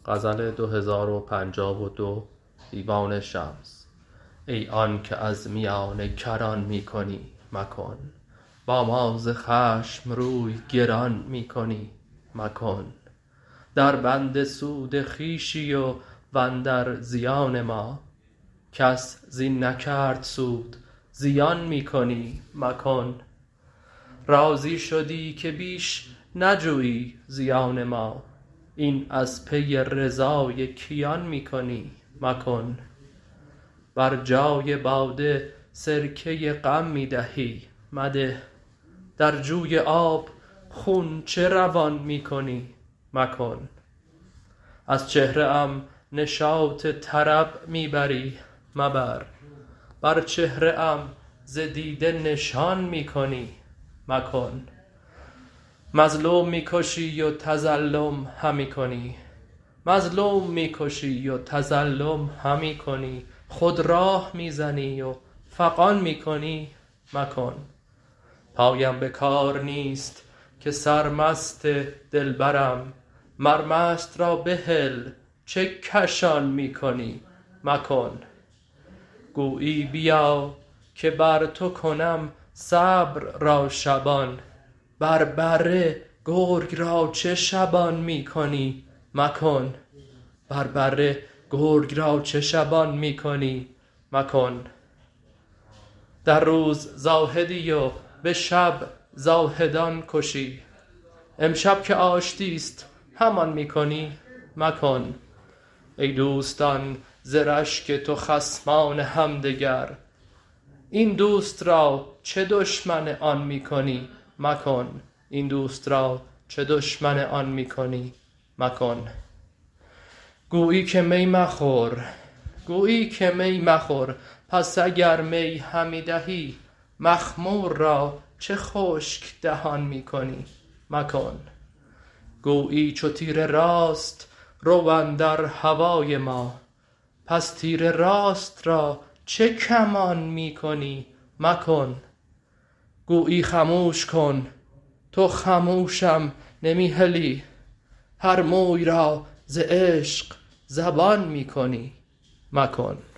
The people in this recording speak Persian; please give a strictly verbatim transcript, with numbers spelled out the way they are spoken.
غزل دو هزار و پنجاه و دو دیوان شمس. ای آن که از میان کران می کنی مکن، با ما ز خشم روی گران می کنی مکن. در بند سود خویشی و واندر زیان ما، کس زین نکرد سود زیان می کنی مکن. راضی شدی که بیش نجویی زیان ما، این از پی رضای کیان می کنی مکن. بر جای باده سرکه غم می دهی مده، در جوی آب خون چه روان می کنی مکن. از چهره ام نشاط طرب می بری مبر، بر چهره ام ز دیده نشان می کنی مکن. مظلوم می کشی و تظلم همی کنی، مظلوم می کشی و تظلم همی کنی. خود راه می زنی و فغان می کنی مکن. پایم به کار نیست که سرمست دلبرم، مر مست را بهل چه کشان می کنی مکن. گویی بیا که بر تو کنم صبر را شبان، بر بره گرگ را چه شبان می کنی مکن. بر بره گرگ را چه شبان می کنی مکن. در روز زاهدی و به شب زاهدان کشی، امشب که آشتیست همان می کنی مکن. ای دوستان ز رشک تو خصمان همدگر، این دوست را چه دشمن آن می کنی مکن. این دوست را چه دشمن آن می کنی مکن. گویی که می مخور، گویی که می مخور، پس اگر می همی دهی مخمور را چه خشک دهان می کنی مکن. گویی چو تیر راست رو اندر هوای ما، پس تیر راست را چه کمان می کنی مکن. گویی خموش کن، تو خموشم نمی هلی، هر موی را ز عشق زبان می کنی مکن.